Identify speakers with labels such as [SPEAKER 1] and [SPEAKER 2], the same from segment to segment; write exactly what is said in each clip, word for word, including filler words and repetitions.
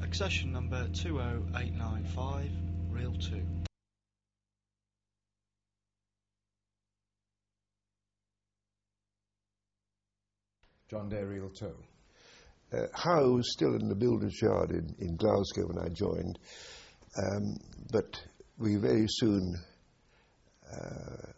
[SPEAKER 1] Accession number two oh eight nine five, reel two.
[SPEAKER 2] John Day, reel two.
[SPEAKER 3] Uh, Howe was still in the builder's yard in, in Glasgow when I joined, um, but we very soon uh,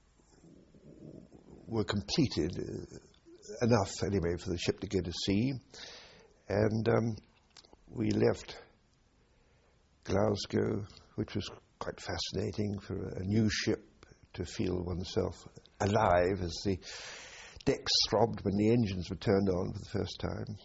[SPEAKER 3] were completed, uh, enough anyway for the ship to go to sea, and um, we left Glasgow, which was quite fascinating for a, a new ship to feel oneself alive as the decks throbbed when the engines were turned on for the first time.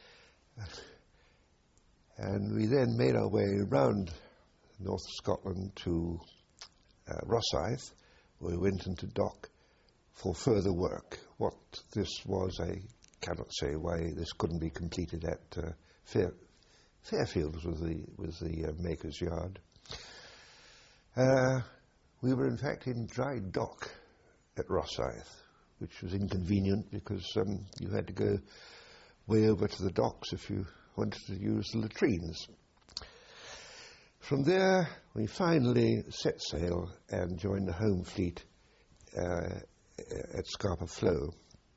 [SPEAKER 3] And we then made our way round north of Scotland to uh, Rosyth, where we went into dock for further work. What this was, I cannot say why this couldn't be completed at uh, Fair, Fairfield was the, was the uh, maker's yard. Uh, we were in fact in dry dock at Rosyth, which was inconvenient because um, you had to go way over to the docks if you wanted to use the latrines. From there, we finally set sail and joined the home fleet uh, at Scapa Flow.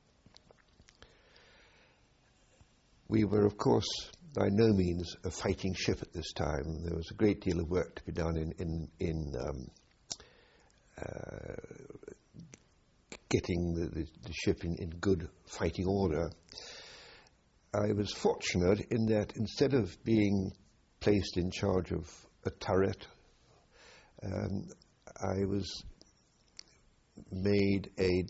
[SPEAKER 3] We were, of course, by no means a fighting ship at this time. There was a great deal of work to be done in, in, in um, uh, getting the, the, the ship in, in good fighting order. I was fortunate in that instead of being placed in charge of a turret, um, I was made a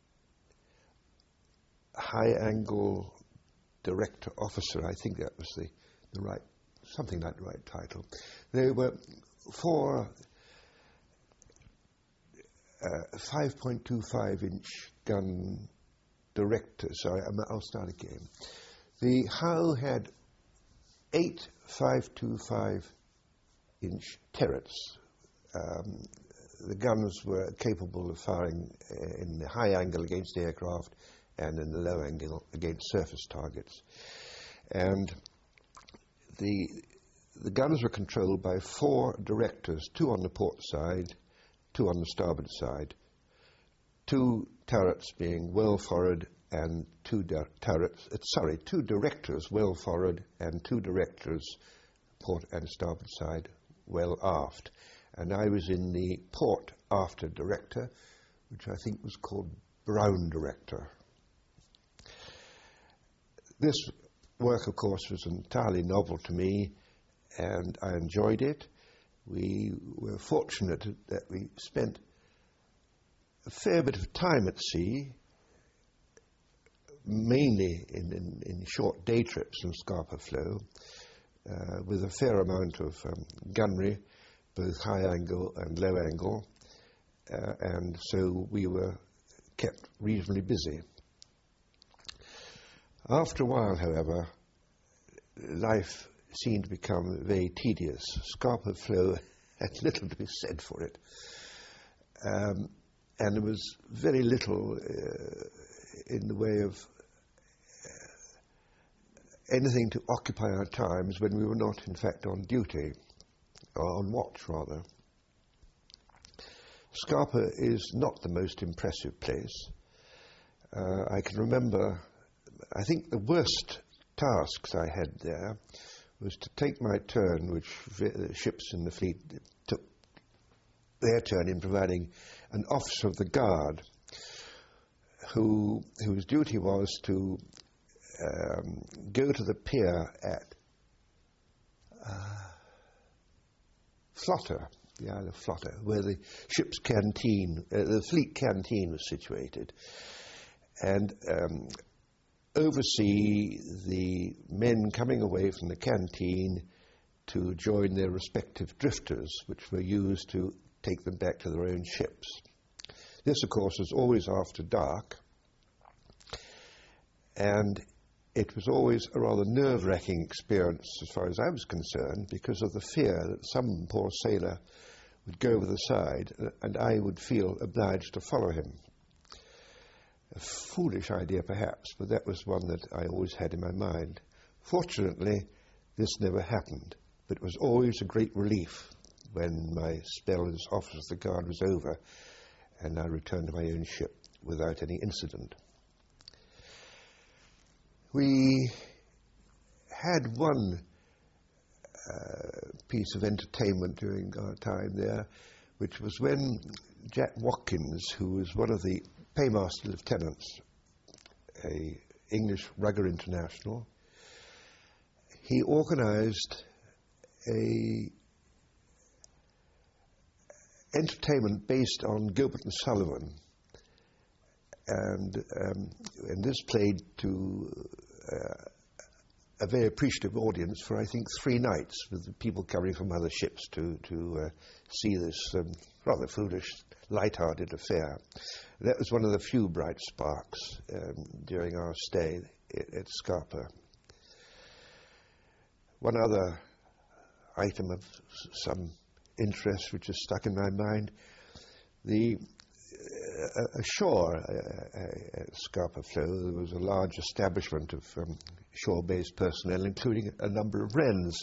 [SPEAKER 3] high-angle director officer. I think that was the, the right, something like the right title. There were four uh, five point two five inch gun directors. Sorry, I'll start again. The Howe had eight five two five inch turrets. Um, the guns were capable of firing uh, in the high angle against aircraft and in the low angle against surface targets. And the, the guns were controlled by four directors, two on the port side, two on the starboard side, two turrets being well forward and two di- turrets, uh, sorry, two directors well forward and two directors port and starboard side well aft. And I was in the port after director, which I think was called Brown director. This work, of course, was entirely novel to me, and I enjoyed it. We were fortunate that we spent a fair bit of time at sea, mainly in, in, in short day trips from Scapa Flow, uh, with a fair amount of um, gunnery, both high angle and low angle, uh, and so we were kept reasonably busy. After a while, however, life seemed to become very tedious. Scapa Flow had little to be said for it, um, and there was very little uh, in the way of anything to occupy our times when we were not, in fact, on duty, or on watch, rather. Scapa is not the most impressive place. Uh, I can remember, I think the worst tasks I had there was to take my turn, which v- ships in the fleet took their turn in providing an officer of the guard who, whose duty was to um, go to the pier at uh, Flotter, the Isle of Flotter, where the ship's canteen, uh, the fleet canteen was situated, and um, oversee the men coming away from the canteen to join their respective drifters, which were used to take them back to their own ships. This, of course, was always after dark, and it was always a rather nerve-wracking experience as far as I was concerned, because of the fear that some poor sailor would go over the side and I would feel obliged to follow him. A foolish idea, perhaps, but that was one that I always had in my mind. Fortunately, this never happened, but it was always a great relief when my spell as officer of the guard was over and I returned to my own ship without any incident. We had one uh, piece of entertainment during our time there, which was when Jack Watkins, who was one of the paymaster lieutenants, a English rugger international, he organised a entertainment based on Gilbert and Sullivan, and um, and this played to uh, a very appreciative audience for I think three nights, with the people coming from other ships to to uh, see this um, rather foolish, light-hearted affair. That was one of the few bright sparks um, during our stay at, at Scapa. One other item of some interest which is stuck in my mind, the uh, ashore uh, uh, at Scapa Flow, there was a large establishment of um, shore-based personnel, including a number of wrens,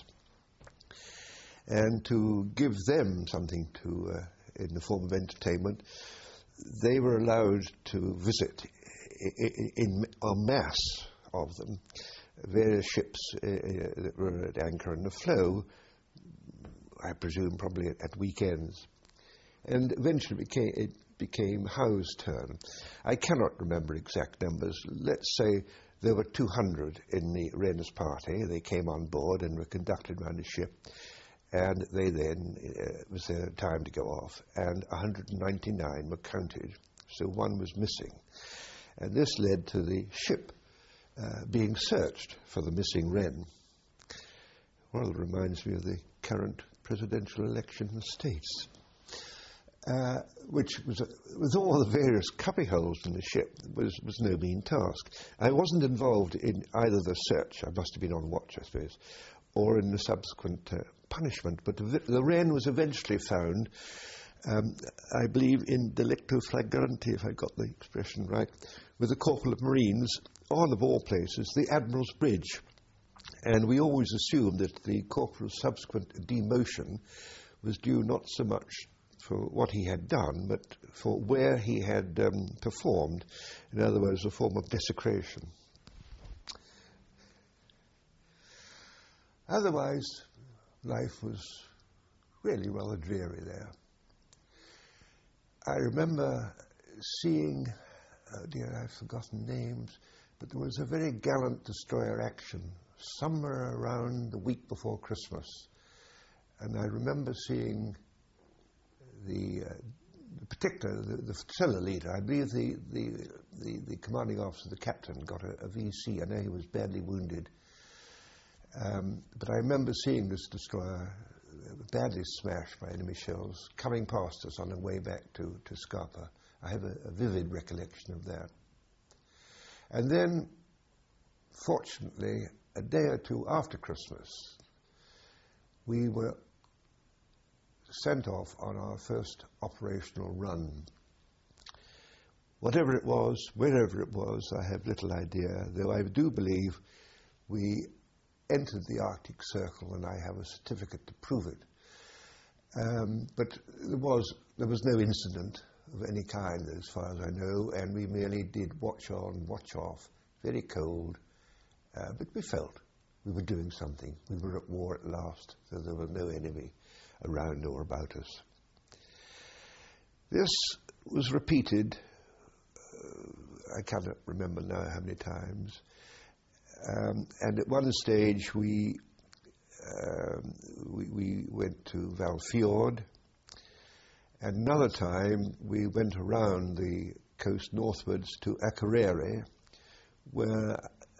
[SPEAKER 3] and to give them something to uh, in the form of entertainment, they were allowed to visit in, in en masse of them various ships uh, that were at anchor in the flow, I presume probably at, at weekends. And eventually became, it became Howe's turn. I cannot remember exact numbers. Let's say there were two hundred in the Wren's party. They came on board and were conducted around the ship, and they then, uh, it was their time to go off, and one hundred ninety-nine were counted, so one was missing. And this led to the ship uh, being searched for the missing Wren. Well, it reminds me of the current presidential election in the States, uh, which was, uh, with all the various cubbyholes in the ship, was, was no mean task. I wasn't involved in either the search, I must have been on watch, I suppose, or in the subsequent uh, punishment, but the, the Wren was eventually found, um, I believe, in delicto flagranti, if I got the expression right, with a corporal of Marines on, of all places, the Admiral's Bridge. And we always assumed that the corporal's subsequent demotion was due not so much for what he had done, but for where he had um, performed, in other words, a form of desecration. Otherwise, life was really rather dreary there. I remember seeing, oh dear, I've forgotten names, but there was a very gallant destroyer action somewhere around the week before Christmas, and I remember seeing the, uh, the particular, the, the flotilla leader, I believe the, the, the, the commanding officer, the captain, got a, a V C. I know he was badly wounded, um, but I remember seeing this destroyer badly smashed by enemy shells coming past us on the way back to, to Scapa. I have a, a vivid recollection of that. And then, fortunately, a day or two after Christmas, we were sent off on our first operational run. Whatever it was, wherever it was, I have little idea, though I do believe we entered the Arctic Circle, and I have a certificate to prove it. Um, but there was, there was no incident of any kind, as far as I know, and we merely did watch on, watch off, very cold, uh, but we felt we were doing something. We were at war at last, so there was no enemy around or about us. This was repeated, uh, I cannot remember now how many times, um, and at one stage we, um, we, we went to Valfjord, and another time we went around the coast northwards to Akureyri, where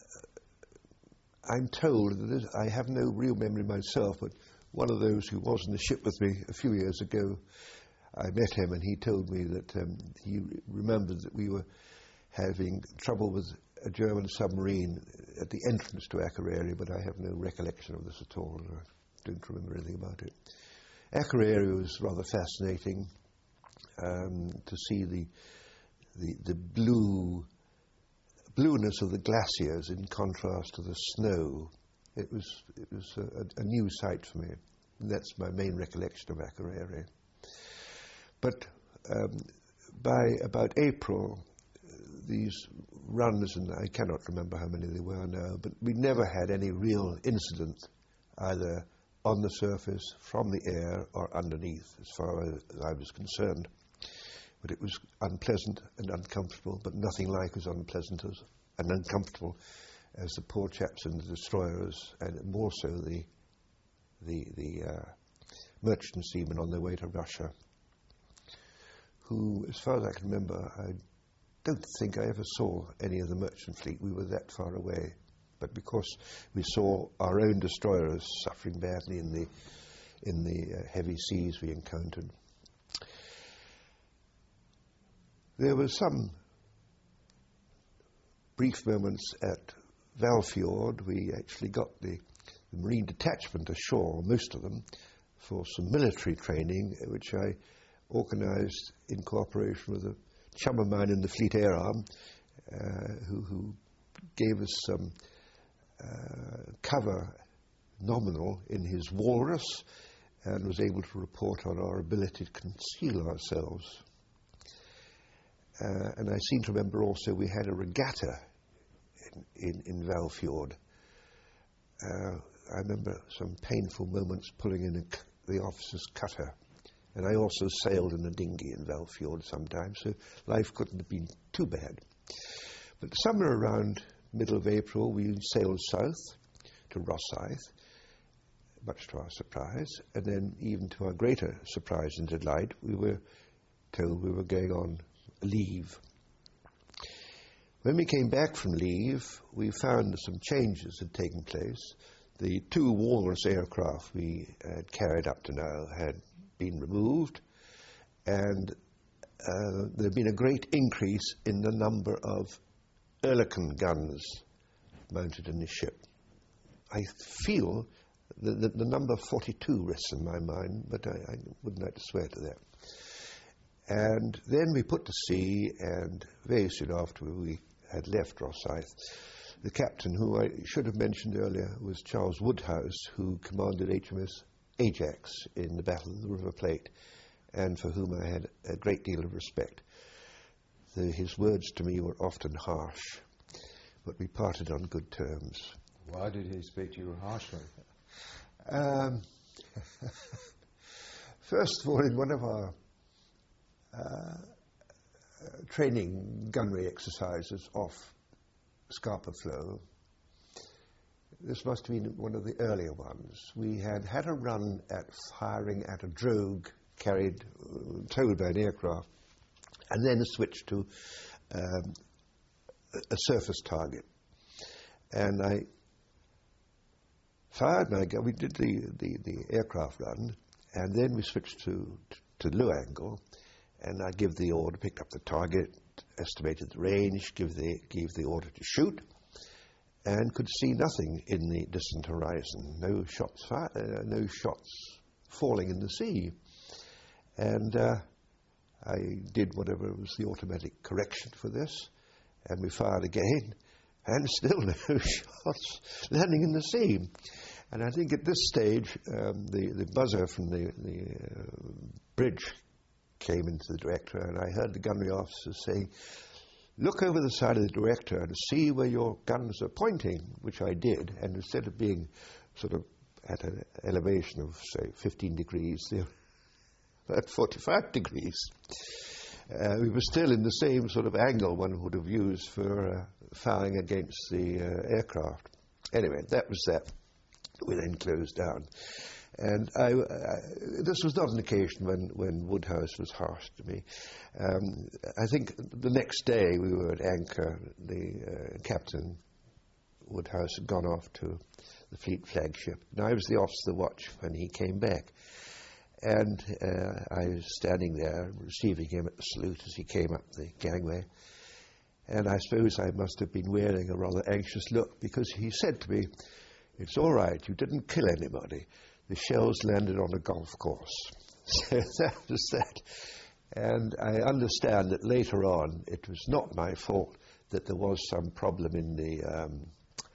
[SPEAKER 3] I'm told, that this, I have no real memory myself, but one of those who was in the ship with me a few years ago, I met him and he told me that um, he remembered that we were having trouble with a German submarine at the entrance to Akureyri, but I have no recollection of this at all. I don't remember anything about it. Akureyri was rather fascinating um, to see the, the, the blue blueness of the glaciers in contrast to the snow. it was it was a, a new sight for me. And that's my main recollection of Akureyri. But um, by about April, these runs, and I cannot remember how many there were now, but we never had any real incident either on the surface, from the air, or underneath, as far as I was concerned. But it was unpleasant and uncomfortable, but nothing like as unpleasant as, and uncomfortable as the poor chaps in the destroyers, and more so the the, the uh, merchant seamen on their way to Russia, who, as far as I can remember, I don't think I ever saw any of the merchant fleet. We were that far away. But because we saw our own destroyers suffering badly in the, in the uh, heavy seas we encountered. There were some brief moments at Valfjord. We actually got the, the Marine detachment ashore, most of them, for some military training, which I organised in cooperation with a chum of mine in the Fleet Air Arm, uh, who, who gave us some uh, cover, nominal, in his Walrus, and was able to report on our ability to conceal ourselves. Uh, and I seem to remember also we had a regatta in, in, in Valfjord. Uh, I remember some painful moments pulling in a, the officer's cutter. And I also sailed in a dinghy in Valfjord sometimes, so life couldn't have been too bad. But somewhere around middle of April, we sailed south to Rosyth, much to our surprise, and then even to our greater surprise and delight, we were told we were going on leave. When we came back from leave, we found some changes had taken place. The two Walrus aircraft we had carried up to now had been removed, and uh, there had been a great increase in the number of Oerlikon guns mounted in the ship. I feel that the, the number forty-two rests in my mind, but I, I wouldn't like to swear to that. And then we put to sea, and very soon after we had left Rosyth, the captain, who I should have mentioned earlier, was Charles Woodhouse, who commanded H M S Ajax in the Battle of the River Plate, and for whom I had a great deal of respect. The, his words to me were often harsh, but we parted on good terms.
[SPEAKER 2] Why did he speak to you harshly?
[SPEAKER 3] Um, first of all, in one of our uh, uh, training gunnery exercises off Scapa Flow, this must have been one of the earlier ones, we had had a run at firing at a drogue carried, uh, towed by an aircraft, and then switched to um, a surface target. And I fired my gun, we did the, the, the aircraft run, and then we switched to, to, to low angle, and I give the order, picked up the target, estimated the range, give the, gave the order to shoot, and could see nothing in the distant horizon, no shots, fi- uh, no shots falling in the sea. And uh, I did whatever was the automatic correction for this, and we fired again, and still no shots landing in the sea. And I think at this stage, um, the, the buzzer from the, the uh, bridge came into the director, and I heard the gunnery officer say, "Look over the side of the director and see where your guns are pointing," which I did, and instead of being sort of at an elevation of, say, fifteen degrees, they were at forty-five degrees. Uh, we were still in the same sort of angle one would have used for uh, firing against the uh, aircraft. Anyway, that was that. We then closed down. And I, I, this was not an occasion when, when Woodhouse was harsh to me. Um, I think the next day we were at anchor. The uh, captain, Woodhouse, had gone off to the fleet flagship, and I was the officer of the watch when he came back. And uh, I was standing there receiving him at the salute as he came up the gangway. And I suppose I must have been wearing a rather anxious look, because he said to me, "It's all right, you didn't kill anybody. The shells landed on a golf course." So that was that. And I understand that later on it was not my fault that there was some problem in the um,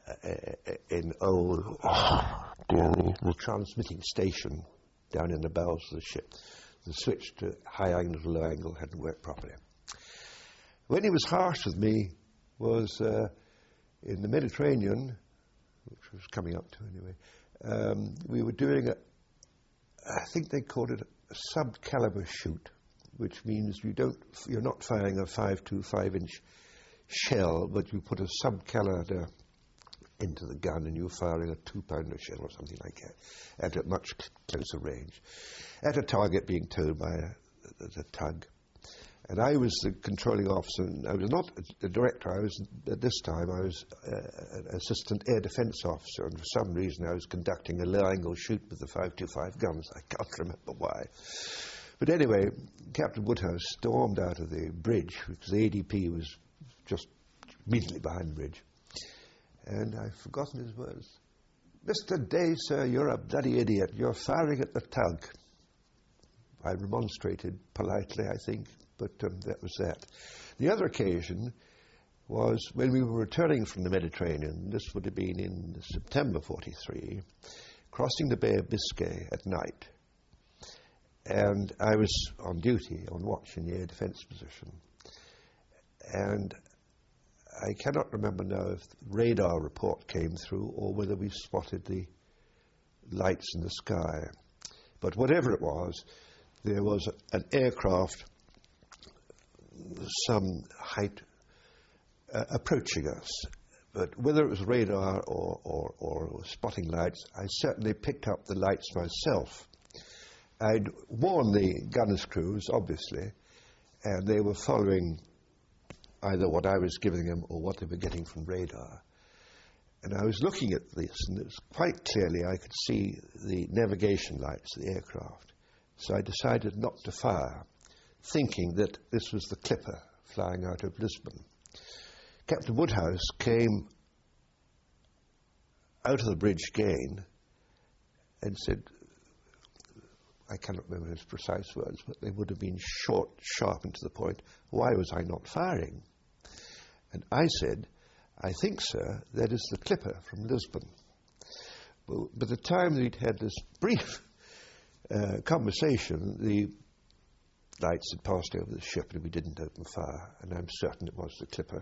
[SPEAKER 3] uh, in old, oh, dear me, the transmitting station down in the bowels of the ship. The switch to high angle to low angle hadn't worked properly. When he was harsh with me was uh, in the Mediterranean, which was coming up to anyway. Um, we were doing a, I think they called it a sub-caliber shoot, which means you don't, you're not firing a five two five inch shell, but you put a sub-caliber into the gun and you're firing a two-pounder shell or something like that at a much closer range, at a target being towed by a, a, a tug. And I was the controlling officer, and I was not the director. I was, at this time, I was uh, an assistant air defence officer, and for some reason I was conducting a low-angle shoot with the five two five guns. I can't remember why. But anyway, Captain Woodhouse stormed out of the bridge, because the A D P was just immediately behind the bridge. And I've forgotten his words. "Mister Day, sir, you're a bloody idiot. You're firing at the tug." I remonstrated politely, I think, but um, that was that. The other occasion was when we were returning from the Mediterranean. This would have been in September forty-three, crossing the Bay of Biscay at night. And I was on duty, on watch in the air defence position. And I cannot remember now if the radar report came through or whether we spotted the lights in the sky. But whatever it was, there was an aircraft some height uh, approaching us. But whether it was radar or, or, or spotting lights, I certainly picked up the lights myself. I'd warned the gunners' crews, obviously, and they were following either what I was giving them or what they were getting from radar. And I was looking at this, and it was quite clearly I could see the navigation lights of the aircraft. So I decided not to fire, thinking that this was the Clipper flying out of Lisbon. Captain Woodhouse came out of the bridge again and said, I cannot remember his precise words, but they would have been short, sharp, and to the point, "Why was I not firing?" And I said, "I think, sir, that is the Clipper from Lisbon." Well, by the time we'd had this brief uh, conversation, the lights had passed over the ship and we didn't open fire, and I'm certain it was the Clipper.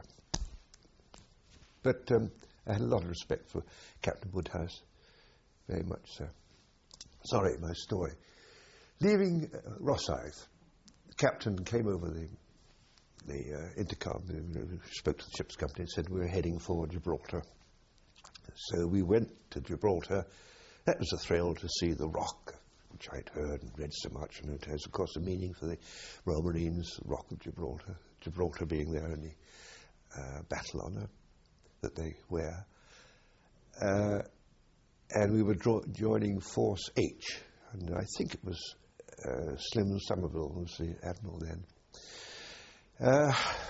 [SPEAKER 3] But um, I had a lot of respect for Captain Woodhouse, very much so. Sorry, my story. Leaving uh, Rosyth, the captain came over the, the uh, intercom, uh, spoke to the ship's company and said we were heading for Gibraltar. So we went to Gibraltar. That was a thrill to see the Rock, which I'd heard and read so much, and it has, of course, a meaning for the Royal Marines, the Rock of Gibraltar, Gibraltar being their only uh, battle honour that they wear. Uh, and we were draw- joining Force H, and I think it was uh, Slim Somerville who was the admiral then. Uh,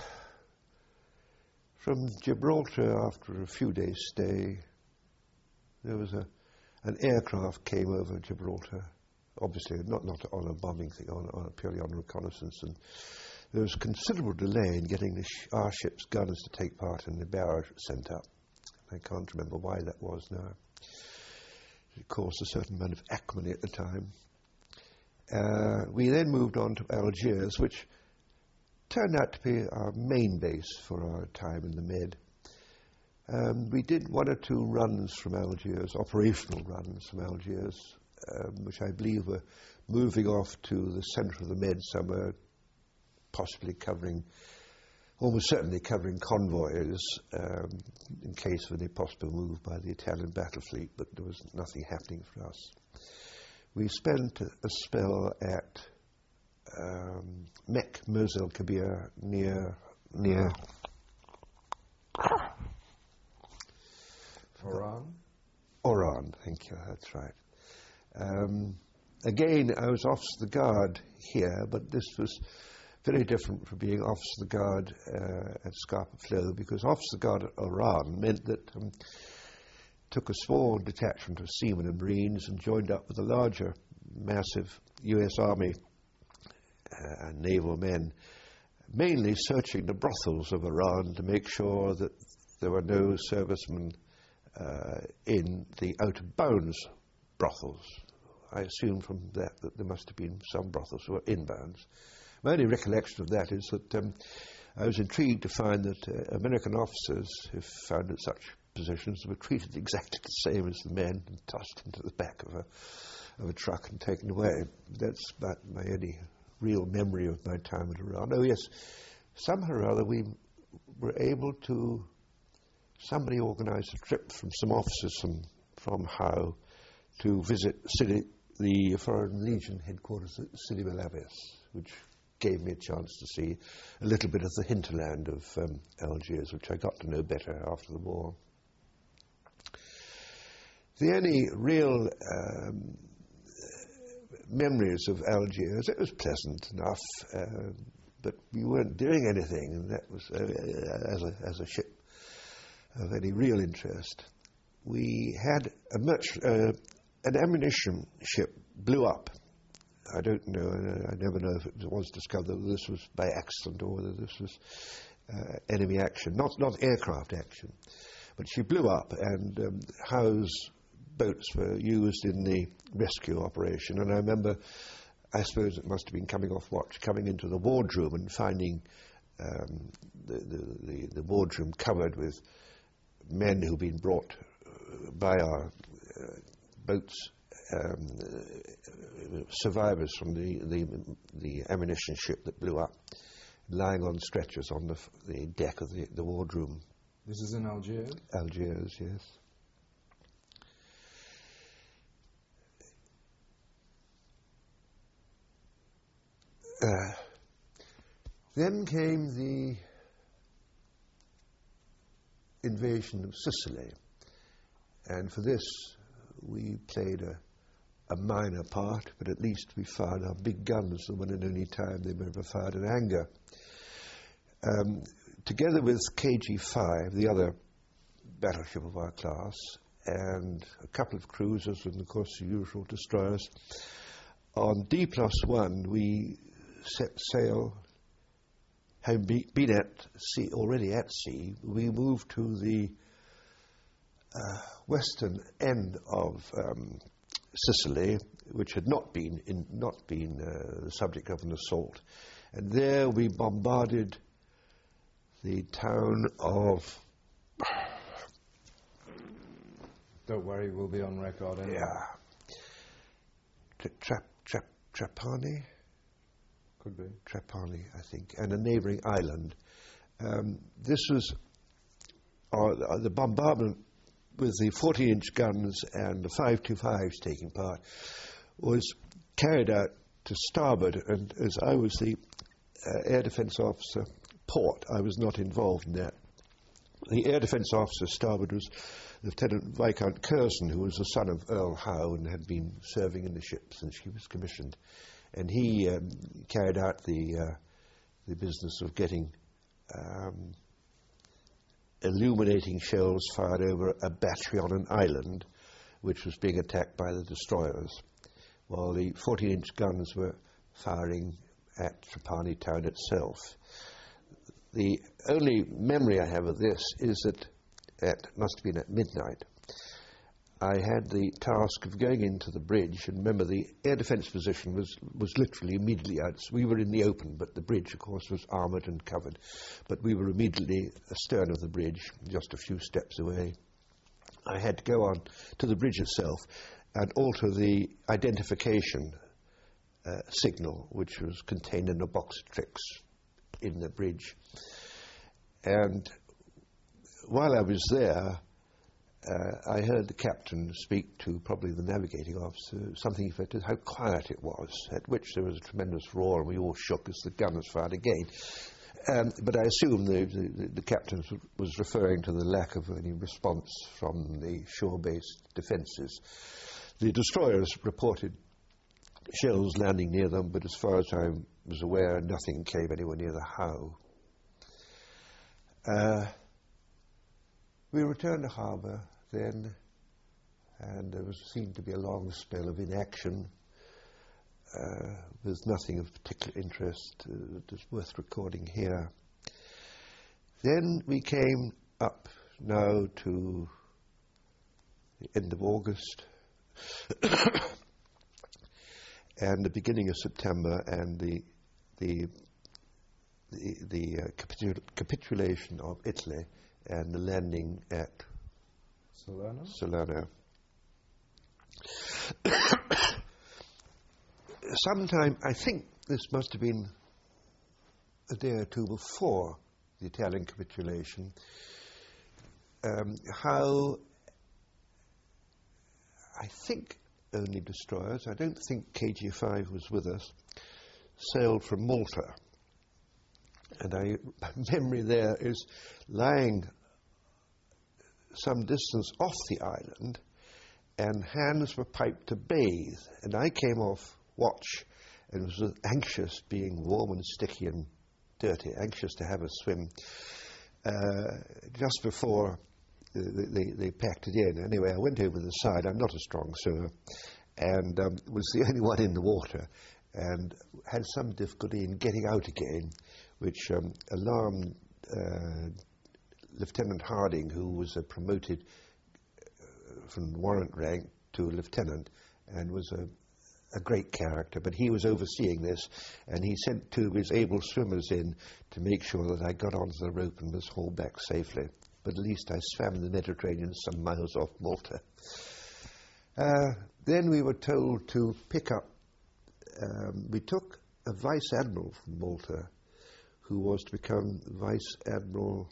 [SPEAKER 3] from Gibraltar, after a few days' stay, there was a, an aircraft came over Gibraltar, obviously not, not on a bombing thing, on, on purely on reconnaissance, and there was considerable delay in getting the sh- our ship's gunners to take part in the barrage sent up. I can't remember why that was now. It caused a certain amount of acrimony at the time. Uh, we then moved on to Algiers, which turned out to be our main base for our time in the Med. Um, we did one or two runs from Algiers, operational runs from Algiers, um, which I believe were moving off to the centre of the Med somewhere, possibly covering, almost certainly covering convoys um, in case of any possible move by the Italian battle fleet, but there was nothing happening for us. We spent a spell at um, Mek Mosul Kabir near near
[SPEAKER 2] Oran?
[SPEAKER 3] Oran, thank you, that's right. Um, again, I was officer of the guard here, but this was very different from being officer of the guard uh, at Scapa Flow, because officer of the guard at Oran meant that um, took a small detachment of seamen and marines and joined up with a larger, massive U S Army uh, and naval men, mainly searching the brothels of Iran to make sure that there were no servicemen uh, in the out-of-bounds brothels. I assume from that that there must have been some brothels who were inbounds. My only recollection of that is that um, I was intrigued to find that uh, American officers, if found in such positions, were treated exactly the same as the men and tossed into the back of a of a truck and taken away. That's about my only real memory of my time at Iran. Oh yes, somehow or other we were able to, somebody organised a trip from some officers from, from Howe to visit Sidi, the Foreign Legion headquarters at Sidi Bel Abbes, which gave me a chance to see a little bit of the hinterland of um, Algiers, which I got to know better after the war. The only real um, memories of Algiers, it was pleasant enough, uh, but we weren't doing anything, and that was, uh, as, a, as a ship of any real interest. We had a much, uh, an ammunition ship blew up. I don't know, I never know if it was discovered whether this was by accident or whether this was uh, enemy action, not, not aircraft action. But she blew up, and um, Howe's boats were used in the rescue operation. And I remember, I suppose it must have been coming off watch, coming into the wardroom and finding um, the, the, the, the wardroom covered with men who'd been brought uh, by our uh, boats, um, uh, survivors from the, the, the ammunition ship that blew up, lying on stretchers on the, the deck of the, the wardroom.
[SPEAKER 4] This is in Algiers?
[SPEAKER 3] Algiers, yes. Uh, then came the invasion of Sicily, and for this we played a, a minor part, but at least we fired our big guns, the one and only time they were ever fired in anger. Um, together with K G five, the other battleship of our class, and a couple of cruisers and of course the usual destroyers, on D plus one we set sail, having be, been at sea, already at sea, we moved to the uh, western end of um, Sicily, which had not been, in, not been uh, the subject of an assault. And there we bombarded the town of...
[SPEAKER 4] Don't worry, we'll be on record anyway.
[SPEAKER 3] Yeah. Tra tra Trapani?
[SPEAKER 4] Could be.
[SPEAKER 3] Trapani, I think, and a neighbouring island. Um, this was uh, the bombardment with the forty inch guns and the five two fives taking part was carried out to starboard, and as I was the uh, air defence officer port, I was not involved in that. The air defence officer starboard was Lieutenant Viscount Curzon, who was the son of Earl Howe and had been serving in the ship since he was commissioned. And he um, carried out the, uh, the business of getting um, illuminating shells fired over a battery on an island which was being attacked by the destroyers, while the fourteen inch guns were firing at Trapani town itself. The only memory I have of this is that it must have been at midnight. I had the task of going into the bridge, and remember the air defence position was, was literally immediately out. So we were in the open, but the bridge, of course, was armoured and covered. But we were immediately astern of the bridge, just a few steps away. I had to go on to the bridge itself and alter the identification uh, signal, which was contained in a box of tricks in the bridge. And while I was there, Uh, I heard the captain speak to probably the navigating officer, something affected how quiet it was, at which there was a tremendous roar and we all shook as the gun was fired again. Um, but I assume the, the, the captain was referring to the lack of any response from the shore-based defences. The destroyers reported shells landing near them, but as far as I was aware, nothing came anywhere near the Howe. Uh, we returned to harbour then, and there was, seemed to be a long spell of inaction uh, with nothing of particular interest uh, that is worth recording here. Then we came up now to end of August, and the beginning of September, and the the the, the uh, capitul- capitulation of Italy and the landing at
[SPEAKER 4] Salerno?
[SPEAKER 3] Salerno. Sometime, I think this must have been a day or two before the Italian capitulation, um, how I think only destroyers, I don't think K G five was with us, sailed from Malta. And I, my memory there is lying some distance off the island, and hands were piped to bathe, and I came off watch and was anxious, being warm and sticky and dirty, anxious to have a swim uh, just before they, they, they packed it in. Anyway, I went over the side. I'm not a strong swimmer, and um, was the only one in the water, and had some difficulty in getting out again, which um, alarmed uh, Lieutenant Harding, who was uh, promoted uh, from warrant rank to lieutenant, and was a, a great character. But he was overseeing this, and he sent two of his able swimmers in to make sure that I got onto the rope and was hauled back safely. But at least I swam in the Mediterranean some miles off Malta. Uh, then we were told to pick up, um, we took a Vice Admiral from Malta, who was to become Vice Admiral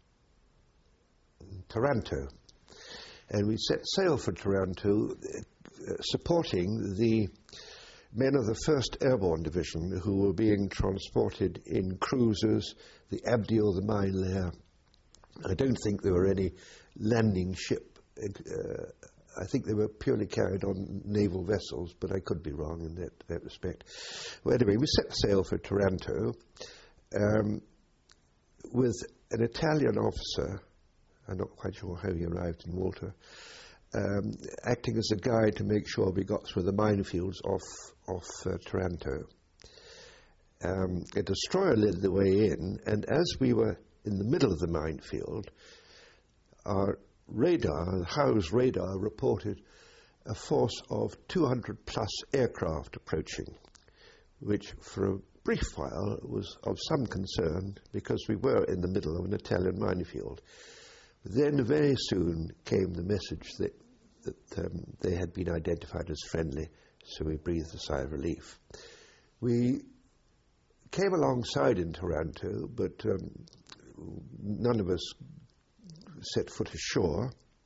[SPEAKER 3] Taranto. And we set sail for Taranto, uh, supporting the men of the first Airborne Division who were being transported in cruisers, the Abdiel, the mine layer. I don't think there were any landing ship. Uh, I think they were purely carried on naval vessels, but I could be wrong in that, that respect. Well, anyway, we set sail for Taranto um, with an Italian officer. I'm not quite sure how he arrived in Malta, um, acting as a guide to make sure we got through the minefields off, off uh, Taranto. Um, a destroyer led the way in, and as we were in the middle of the minefield, our radar, the Howe's radar, reported a force of two hundred plus aircraft approaching, which for a brief while was of some concern because we were in the middle of an Italian minefield. Then very soon came the message that, that um, they had been identified as friendly, so we breathed a sigh of relief. We came alongside in Taranto, but um, none of us set foot ashore.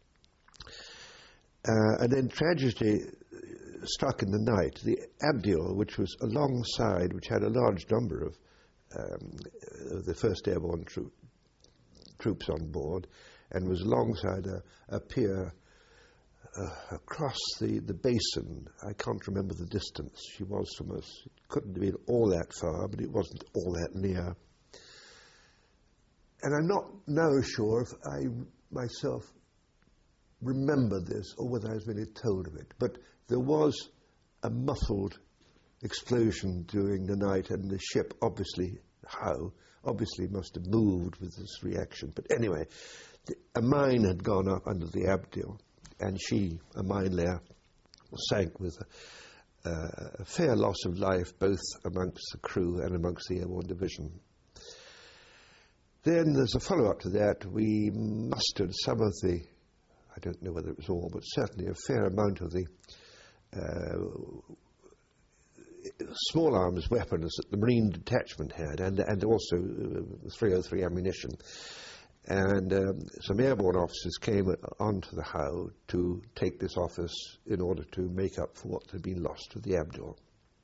[SPEAKER 3] Uh, and then tragedy struck in the night. The Abdiel, which was alongside, which had a large number of um, the first Airborne tro- troops on board, and was alongside a, a pier uh, across the, the basin. I can't remember the distance she was from us. It couldn't have been all that far, but it wasn't all that near. And I'm not now sure if I myself remember this or whether I was really told of it, but there was a muffled explosion during the night, and the ship obviously, how, obviously must have moved with this reaction. But anyway, the, a mine had gone up under the Abdiel, and she, a mine layer, sank with a, uh, a fair loss of life both amongst the crew and amongst the Airborne Division. Then there's a follow-up to that. We mustered some of the, I don't know whether it was all, but certainly a fair amount of the uh, small arms weapons that the Marine detachment had, and, and also uh, three oh three ammunition. And um, some airborne officers came onto the Howe to take this office in order to make up for what had been lost with the Abdiel.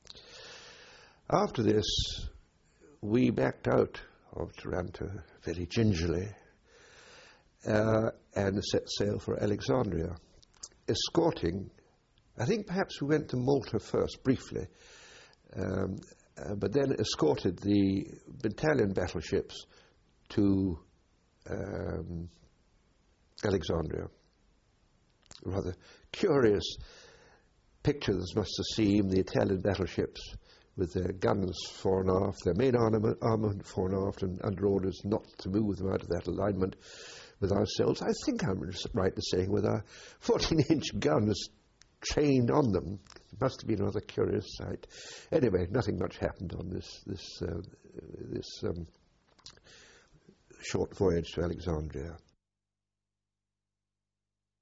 [SPEAKER 3] After this, we backed out of Taranto very gingerly uh, and set sail for Alexandria, escorting, I think perhaps we went to Malta first briefly, um, uh, but then escorted the battalion battleships to um, Alexandria. Rather curious picture this must have seemed, the Italian battleships with their guns fore and aft, their main armament, armament fore and aft, and under orders not to move them out of that alignment, with ourselves. I think I'm right in saying with our fourteen-inch guns trained on them. It must have been a rather curious sight. Anyway, nothing much happened on this this uh, this um, short voyage to Alexandria.